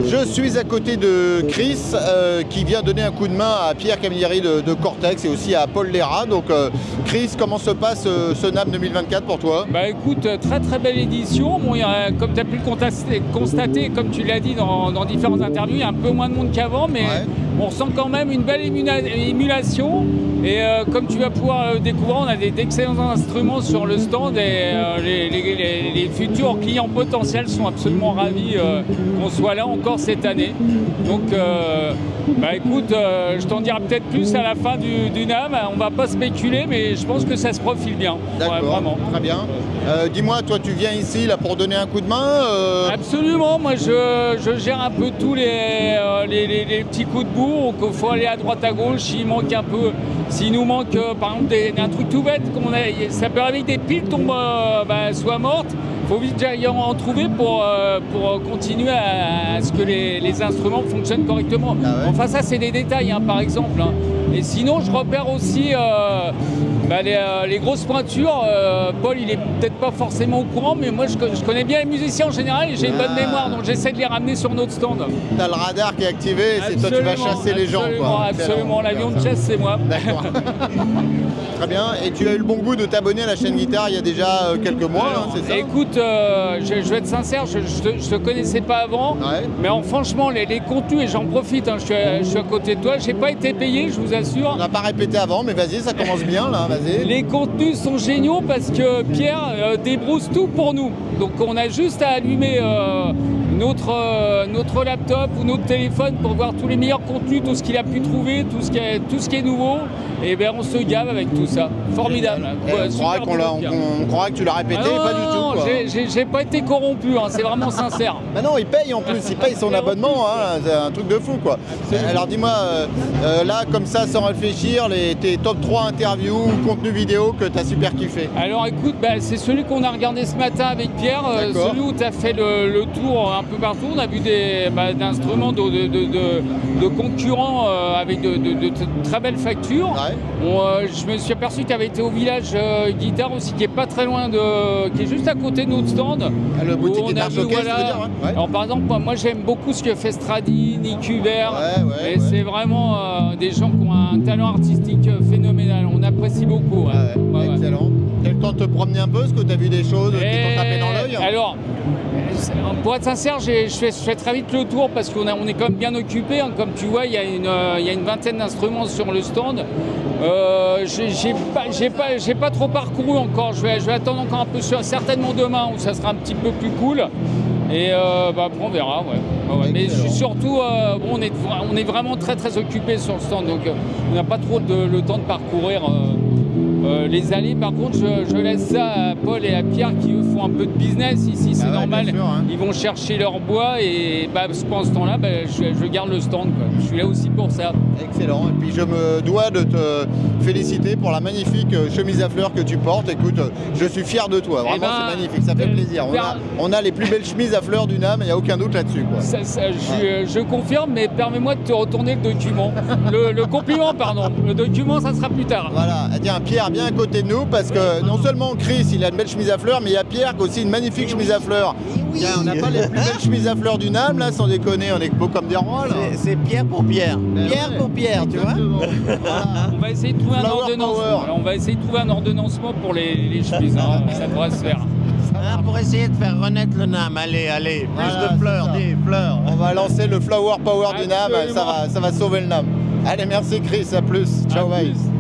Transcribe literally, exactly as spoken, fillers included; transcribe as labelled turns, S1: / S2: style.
S1: Je suis à côté de Chris euh, qui vient donner un coup de main à Pierre Camilleri de, de Cortex et aussi à Paul Lera. Donc euh, Chris, comment se passe euh, ce NAMM deux mille vingt-quatre pour toi?
S2: Bah écoute, très très belle édition. Bon, y a, comme tu as pu le constater, constater, comme tu l'as dit dans, dans différentes interviews, il y a un peu moins de monde qu'avant, mais ouais. On ressent quand même une belle émula- émulation. Et euh, comme tu vas pouvoir euh, découvrir, on a des, d'excellents instruments sur le stand et euh, les, les, les, les futurs clients potentiels sont absolument ravis euh, qu'on soit là encore cette année. Donc, euh, bah écoute, euh, je t'en dirai peut-être plus à la fin du, du NAMM. On va pas spéculer, mais je pense que ça se profile bien.
S1: D'accord, ouais, vraiment. Très bien. Euh, dis-moi, toi, tu viens ici là pour donner un coup de main euh...
S2: Absolument. Moi, je, je gère un peu tous les, euh, les, les, les petits coups de bourre. Donc, il faut aller à droite à gauche. Il manque un peu. S'il nous manque, euh, par exemple, des, un truc tout bête, comme on a, ça peut arriver que des piles tombent, euh, bah, soient mortes. Il faut vite déjà en trouver pour, euh, pour continuer à, à ce que les, les instruments fonctionnent correctement. Ah ouais. Enfin, ça, c'est des détails, hein, par exemple. Hein. Et sinon, je repère aussi euh, bah, les, euh, les grosses pointures. Euh, Paul, il est peut-être pas forcément au courant, mais moi, je, je connais bien les musiciens en général et j'ai une ah. bonne mémoire, donc j'essaie de les ramener sur notre stand.
S1: Tu as le radar qui est activé, c'est toi qui vas chasser les gens.
S2: Quoi. Absolument, l'avion de chasse, c'est moi.
S1: D'accord. Très bien. Et tu as eu le bon goût de t'abonner à la chaîne Guitare il y a déjà euh, quelques mois,
S2: Alors,
S1: hein, c'est ça?
S2: Écoute, euh, je, je vais être sincère, je ne te, te connaissais pas avant, ouais. mais en, franchement, les, les contenus, et j'en profite, hein, je, suis à, je suis à côté de toi, je n'ai pas été payé, je vous assure.
S1: On n'a pas répété avant, mais vas-y, ça commence bien là, vas-y.
S2: Les contenus sont géniaux parce que Pierre euh, débrousse tout pour nous. Donc on a juste à allumer euh, notre, euh, notre laptop ou notre téléphone pour voir tous les meilleurs contenus, tout ce qu'il a pu trouver, tout ce qui est, tout ce qui est nouveau. Et bien on se gave avec tout ça. Formidable.
S1: Ouais, on, croirait qu'on l'a, on, on croirait que tu l'as répété, ah non, pas du tout.
S2: Non, j'ai, j'ai, j'ai pas été corrompu, hein, c'est vraiment sincère.
S1: Bah non, il paye en plus, il paye son abonnement, hein, c'est un truc de fou quoi. Absolument. Alors dis-moi, euh, euh, là comme ça, sans réfléchir, les, tes top trois interviews ou contenu vidéo que tu as super kiffé.
S2: Alors écoute, bah, c'est celui qu'on a regardé ce matin avec Pierre, euh, celui où tu as fait le, le tour un peu partout. On a vu des, bah, d'instruments de, de, de, de, de concurrents euh, avec de, de, de, de très belles factures. Ouais. On, euh, je me suis aperçu que tu avais été au village euh, Guitare aussi, qui est pas très loin de, qui est juste à côté de notre stand.
S1: Ah, le boutique Guitare Showcase, voilà. Tu veux dire, hein, ouais.
S2: Alors par exemple, moi, moi j'aime beaucoup ce que fait Stradi, Nick Hubert,
S1: ouais, ouais,
S2: et
S1: ouais.
S2: c'est vraiment euh, des gens qui ont un talent artistique phénoménal. On apprécie beaucoup.
S1: Ouais. Ah ouais, ouais, excellent. Ouais. Tu as le temps de te promener un peu, est-ce que tu as vu des choses et... qui t'ont tapé dans l'œil?
S2: Alors, pour être sincère, j'ai, je, fais, je fais très vite le tour parce qu'on a, on est quand même bien occupé. Hein. Comme tu vois, il y a une, euh, il y a une vingtaine d'instruments sur le stand. Euh, j'ai, j'ai, pas, j'ai, pas, j'ai pas trop parcouru encore. Je vais, je vais attendre encore un peu, sur, certainement demain où ça sera un petit peu plus cool. Et euh, bah, après on verra, ouais. ouais, ouais. Mais surtout, euh, bon, on, est, on est vraiment très très occupé sur le stand, donc euh, on n'a pas trop de, le temps de parcourir euh, euh, les allées. Par contre, je, je laisse ça à Paul et à Pierre qui eux font un peu de business ici, c'est ah ouais, normal. Sûr, hein. Ils vont chercher leur bois et bah, pendant ce temps-là, bah, je, je garde le stand, quoi. Je suis là aussi pour ça.
S1: Excellent. Et puis je me dois de te féliciter pour la magnifique chemise à fleurs que tu portes. Écoute, je suis fier de toi. Vraiment, eh ben, c'est magnifique. Ça fait plaisir. On a, on a les plus belles chemises à fleurs du NAMM, il n'y a aucun doute là-dessus, quoi.
S2: Ça, ça, je, ouais. je confirme, mais permets-moi de te retourner le document. le, le compliment, pardon. Le document, ça sera plus tard.
S1: Voilà. Tiens, Pierre, bien à côté de nous, parce que non seulement Chris, il a une belle chemise à fleurs, mais il y a Pierre qui a aussi une magnifique chemise à fleurs.
S3: Oui.
S1: Tiens, on n'a pas les plus belles chemises à fleurs du NAMM, là, sans déconner. On est beau comme des rois, là.
S3: C'est, c'est Pierre pour Pierre.
S1: Mais
S3: Pierre
S1: ouais.
S3: pour Pierre, tu vois.
S2: Voilà. On va essayer de trouver un ordonnancement. On va essayer de trouver un ordonnancement pour les, les chemises. Hein. Ça devrait se faire.
S3: Ah, pour essayer de faire renaître le NAMM, allez, allez, plus voilà, de fleurs, des fleurs.
S1: On va lancer le Flower Power du NAMM, ça va, ça va sauver le NAMM. Allez, merci Chris, à plus. Ciao, bye.